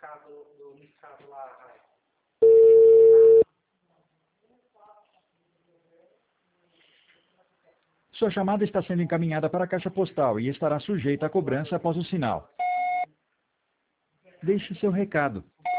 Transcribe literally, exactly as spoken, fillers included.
mercado, do mercado lá, Rai. Sua chamada está sendo encaminhada para a caixa postal e estará sujeita a cobrança após o sinal. Deixe seu recado.